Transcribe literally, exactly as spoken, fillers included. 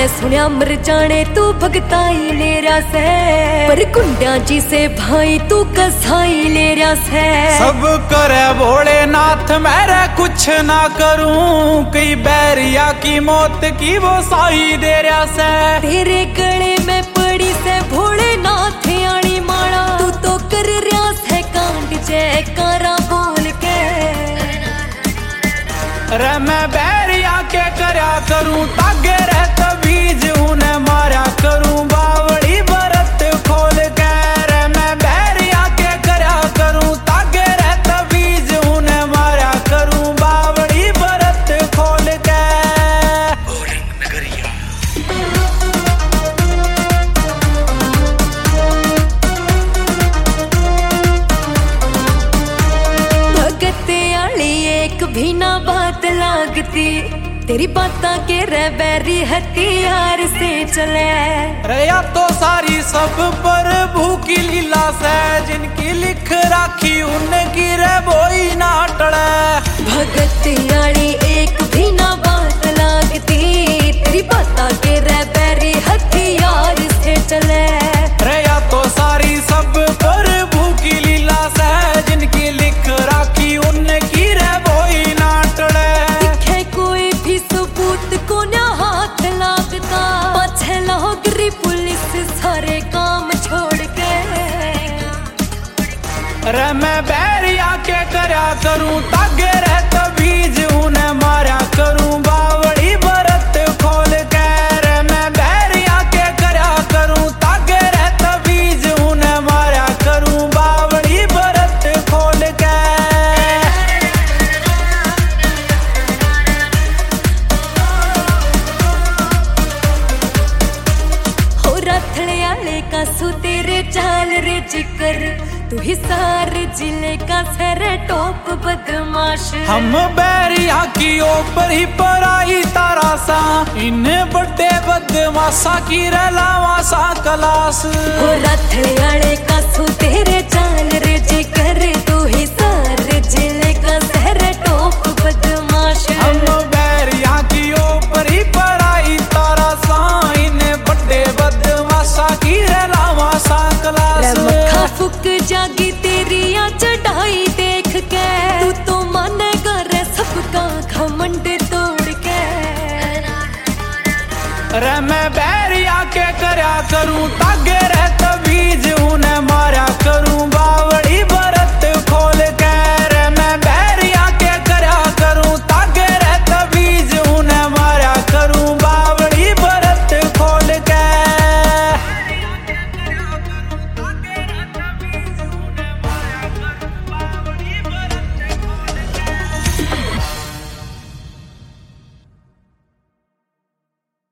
मैं सुनिया मर जाने तू भगताई ले रहा से, पर गुंडा जी से भाई तू कसाई ले रहा से। सब करे भोलेनाथ मेरे कुछ ना करूं, कई बैरिया की मौत की वो साई दे रहा से। तेरे गले में पड़ी से भोलेनाथ आनी माला, तू तो कर रहा से कांड जयकारा बोल के। रे मैं बैरिया के करया करूं, तागे रहता बीज उन्हें मारा करूं, बावड़ी बरत खोल के। रे मैं बैरिया के करया करूं, तागे रहता बीज उन्हें मारा करूं, बावड़ी बरत खोल के। भगत आली एक भी ना बात लागती, तेरी बाता के रे बैरी हथियार से चले। रया तो सारी सब पर भूखी लीला से, जिनकी लिख राखी उनकी रे बोई ना टले। भगत आली एक भी ना बात लागती, तेरी बाता के रे बैरी हथियार से चले। रया तो सारी सब पर भूखी लीला से, जिनकी लिख राखी उनकी रे बोई ना टले। दिखे कोई भी सबूत को ना हाथ लागता, पाछे लोगरी पुलिस सारे काम छोड़ के। रे मैं बैरिया के करया करूं, तागे रहता बीज उन्हें मारा करूं, बावड़ी बरत खोल के। रे मैं बैरिया के करया करूं, तागे रहता बीज उन्हें मारा करूं, बावड़ी बरत खोल के। हो रथड़े आले का सू तेरे चाल रे जिकर, तू ही सारे जिले का सर टॉप बदमाश। हम बैरिया की ऊपर ही पराई तारा सा, इन बड़े बदमाशा की रलावा सा कलास। हो रथड़े आले का सू तेरे चाल रे जिकर, तू ही सारे जिले का सर टॉप बदमाश। हम बैरिया की ऊपर ही पराई तारा सा, इन बड़े बदमाशा की रलावा सा कलास। मक्खा फुक जागी तेरी आ चढ़ाई देख के, तू तो माने करे सबका घमंड तोड़ के। रे मैं बैरिया के करया करूं,